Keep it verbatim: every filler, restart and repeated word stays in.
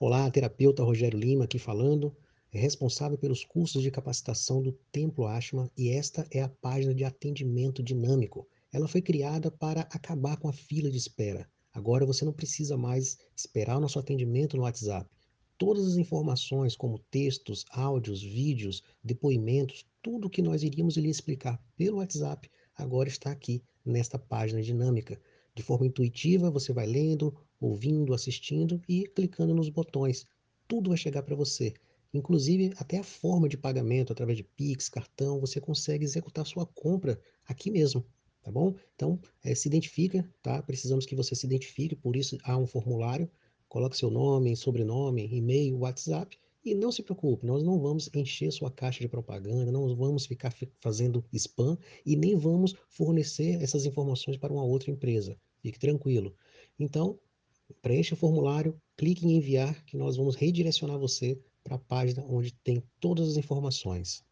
Olá, terapeuta Rogério Lima aqui falando, é responsável pelos cursos de capacitação do Templo Ashman e esta é a página de atendimento dinâmico. Ela foi criada para acabar com a fila de espera. Agora você não precisa mais esperar o nosso atendimento no WhatsApp. Todas as informações, como textos, áudios, vídeos, depoimentos, tudo o que nós iríamos lhe explicar pelo WhatsApp, agora está aqui nesta página dinâmica. De forma intuitiva, você vai lendo, ouvindo, assistindo e clicando nos botões. Tudo vai chegar para você. Inclusive, até a forma de pagamento através de Pix, cartão, você consegue executar sua compra aqui mesmo, tá bom? Então, eh, se identifica, tá? Precisamos que você se identifique, por isso há um formulário. Coloque seu nome, sobrenome, e-mail, WhatsApp e não se preocupe, nós não vamos encher sua caixa de propaganda, não vamos ficar fi- fazendo spam e nem vamos fornecer essas informações para uma outra empresa. Fique tranquilo. Então, preencha o formulário, clique em enviar, que nós vamos redirecionar você para a página onde tem todas as informações.